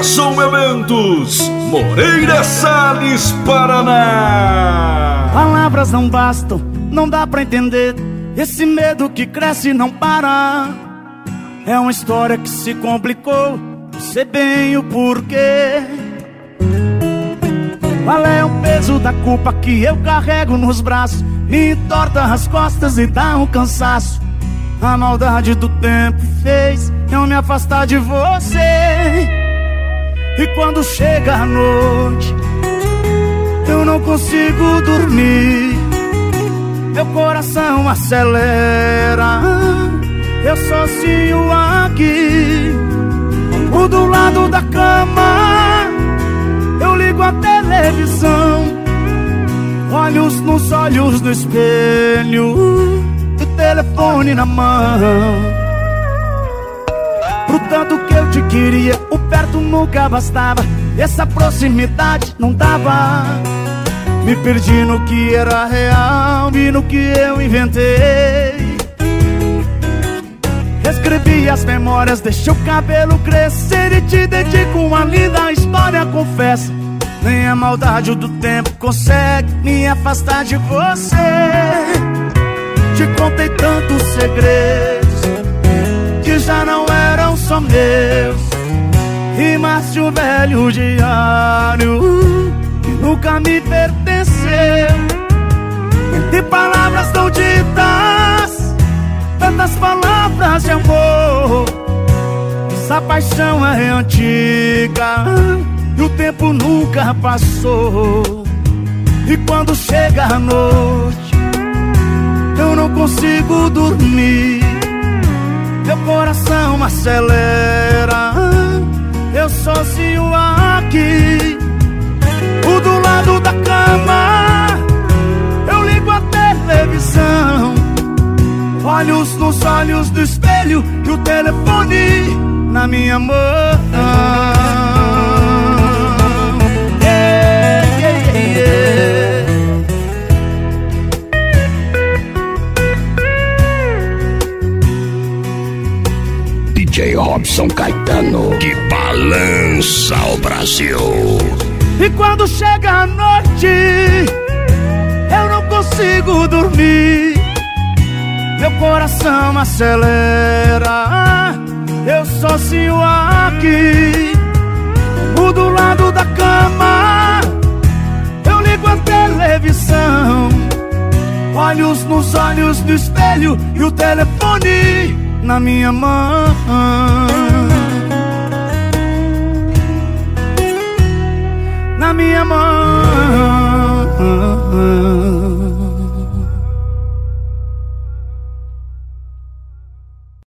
Som Eventos, Moreira Salles, Paraná. Palavras não bastam, não dá pra entender. Esse medo que cresce e não para. É uma história que se complicou, não sei bem o porquê. Qual é o peso da culpa que eu carrego nos braços? Me entorta as costas e dá um cansaço. A maldade do tempo fez eu me afastar de você. E quando chega a noite, eu não consigo dormir. Meu coração acelera, eu sozinho aqui. Do lado da cama, eu ligo a televisão. Olhos nos olhos no espelho, o telefone na mão. Pro tanto que eu te queria, o perto nunca bastava. Essa proximidade não dava. Me perdi no que era real e no que eu inventei. Escrevi as memórias, deixei o cabelo crescer e te dedico uma linda história, confesso. Nem a maldade do tempo consegue me afastar de você. Te contei tantos segredos que já não eram só meus. Rimas de um velho diário que nunca me pertenceu. Entre palavras não ditas, tantas palavras de amor. Essa paixão é antiga e o tempo nunca passou. E quando chega a noite, eu não consigo dormir. Meu coração acelera, eu sozinho aqui. Do lado da cama, eu ligo a televisão. Olhos nos olhos do espelho e o telefone na minha mão. DJ Robson Caetano, que balança o Brasil. E quando chega a noite, eu não consigo dormir. Meu coração acelera, eu sozinho aqui. Do lado da cama, eu ligo a televisão. Olhos nos olhos do espelho e o telefone na minha mão. Na minha mão.